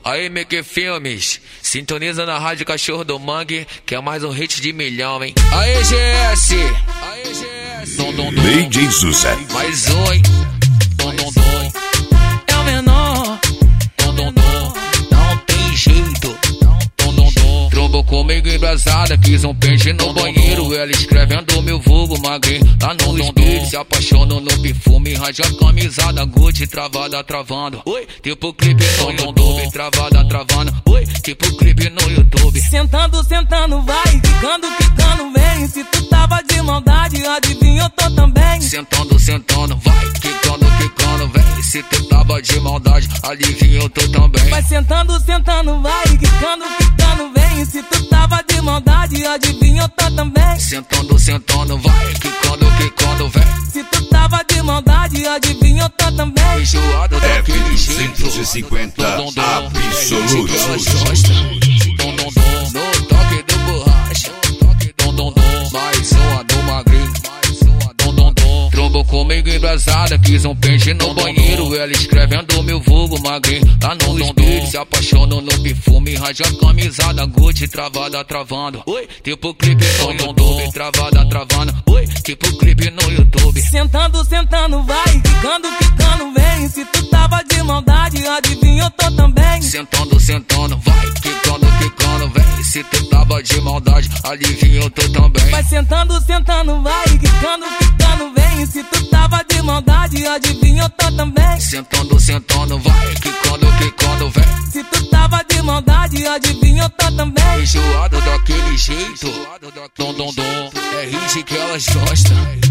Aí, Mickey Filmes, sintoniza na rádio Cachorro do Mangue, que é mais um hit de milhão, hein? Aí, GS! Aí, GS! DJ José. Mais um, hein? É o menor. Não tem jeito. Trombou comigo embrasada, quis um pente no banheiro. Ela escrevendo meu vulgo magrinho lá no espelho. Se apaixonou no perfume, rasga a camisada Gucci, travada, travando. Oi, tipo clipe no YouTube, travada, travando. Oi, tipo clipe no YouTube. Sentando, sentando, vai, quicando, quicando, vem. Se tu tava de maldade, adivinha, eu tô também. Sentando, sentando, vai, quicando, quicando, vem. Se tu tava de maldade, adivinha, eu tô também. Vai sentando, sentando, vai, quicando, quicando, vem. Se tu tava de maldade, adivinha, eu tô também. Sentando, sentando, vai, quicando, quicando, vem. Se tu tava de maldade, adivinha, eu tô também. Enjoado daquele jeito. 150 absoluto. No toque do borracha. Mais uma do magrinho. Trombou comigo embrasada, quis um pente no banheiro. Ela escrevendo meu vulgo magrinho lá no espelho. Se apaixonou no perfume, rasga a camisada Gucci, travada, travando. Oi, tipo clipe no YouTube, travada, travando. Oi, tipo clipe no YouTube. Sentando, sentando, vai, quicando, quicando, vem. Se tu tava de maldade, adivinha, eu tô também. Sentando, sentando, vai, quicando, quicando, vem. Se tu tava de maldade, adivinha, eu tô também. Vai sentando, sentando, vai, quicando, quicando, vem. Se tu tava de maldade, adivinha, eu tô também. Sentando, sentando, vai, quicando, quicando, vem. Se tu tava de maldade, adivinha, eu tô também. Enjoado daquele jeito. É hit que elas gostam.